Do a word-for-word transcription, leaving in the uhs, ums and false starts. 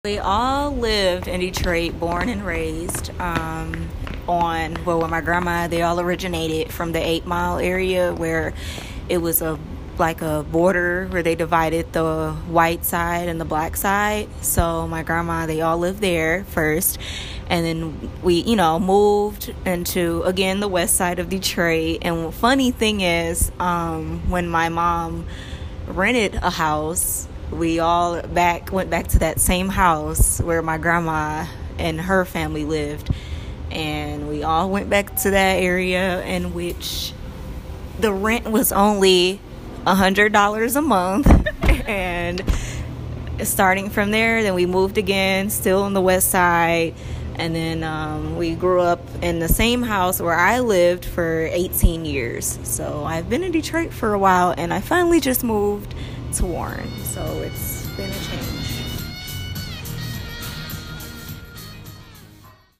We all lived in Detroit, born and raised um, on, well, with my grandma, they all originated from the Eight Mile area where it was a like a border where they divided the white side and the black side. So my grandma, they all lived there first. And then we, you know, moved into, again, the west side of Detroit. And funny thing is, um, when my mom rented a house, we all back went back to that same house where my grandma and her family lived, and we all went back to that area in which the rent was only a hundred dollars a month. And starting from there, then we moved again, still on the west side. And then um, we grew up in the same house where I lived for eighteen years. So I've been in Detroit for a while, and I finally just moved to Warren. So it's been a